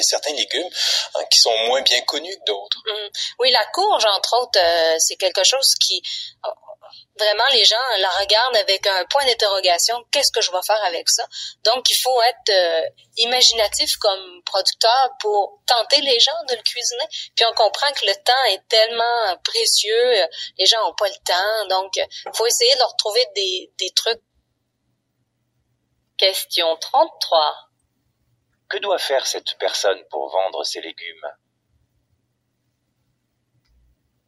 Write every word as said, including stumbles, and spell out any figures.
a certains légumes hein, qui sont moins bien connus que d'autres. Mmh. Oui, la courge, entre autres, euh, c'est quelque chose qui... Vraiment, les gens la regardent avec un point d'interrogation. Qu'est-ce que je vais faire avec ça? Donc, il faut être euh, imaginatif comme producteur pour tenter les gens de le cuisiner. Puis, on comprend que le temps est tellement précieux. Les gens n'ont pas le temps. Donc, il faut essayer de leur trouver des, des trucs. Question trente-trois. Que doit faire cette personne pour vendre ses légumes?